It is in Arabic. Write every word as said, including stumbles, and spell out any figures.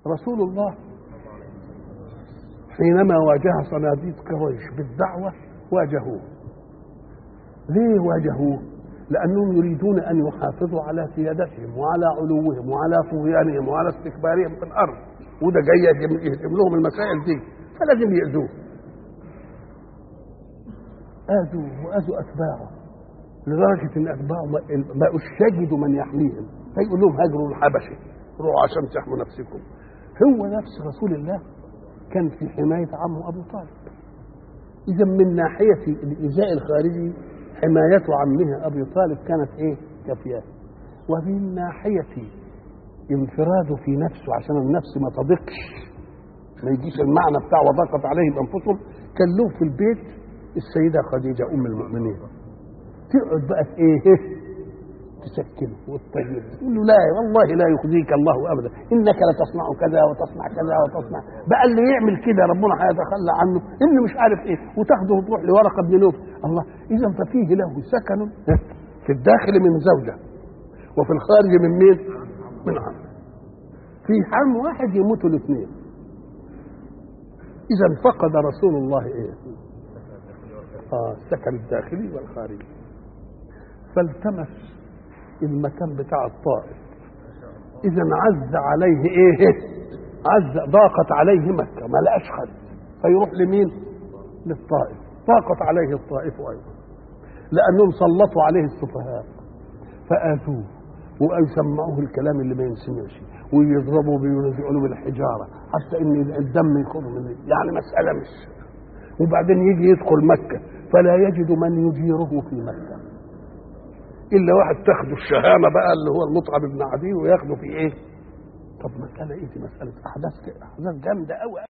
رسول الله حينما واجه صناديد قريش بالدعوة واجهوه. ليه واجهوه؟ لأنهم يريدون أن يحافظوا على سيادتهم وعلى علوهم وعلى طغيانهم وعلى استكبارهم في الأرض، وده جاي يهدم لهم المسائل دي، فلازم يأذوه. آذوه وآذوا أتباعه لدرجة إن أتباعه بقوا يجدوا من يحميهم، فيقول لهم هاجروا الحبشة، روحوا عشان تحموا نفسكم. هو نفس رسول الله كان في حماية عمه أبو طالب. إذا من ناحية الإيذاء الخارجي حماية عمه أبي طالب كانت إيه؟ كافية. ومن ناحية انفراده في نفسه عشان النفس ما تضيقش، ما يجيش المعنى بتاع وضاقت عليهم أنفسهم، كان له في البيت السيدة خديجة أم المؤمنين تقعد بقى في إيه؟ تسكنه وتطيبه، تقول له لا والله لا يخزيك الله ابدا، انك لتصنع كذا وتصنع كذا وتصنع، بقى اللي يعمل كده ربنا هيتخلى عنه، اللي مش عارف ايه، وتاخده وتروح لورقه بن نوف. الله، اذا ففيه له سكن في الداخل من زوجه وفي الخارج من مين؟ من عم. في عام واحد يموتوا الاثنين. اذا فقد رسول الله ايه؟ اه السكن الداخلي والخارجي. فالتمس المكان بتاع الطائف. اذا عز عليه ايه؟ عز ضاقت عليه مكه، ما لقاش حد، فيروح لمين؟ للطائف. ضاقت عليه الطائف ايضا لانهم سلطوا عليه السفهاء فاذوه ويسمعوه الكلام اللي ما ينسمعش، ويضربوا وينزعوا بالحجاره حتى ان الدم يخرج منه، يعني مساله مش. وبعدين يجي يدخل مكه فلا يجد من يجيره في مكه الا واحد تاخده الشهامه بقى اللي هو المطعم بن عدي وياخده في ايه؟ طب مساله ايه دي؟ مساله احداث احداث جامده قوي.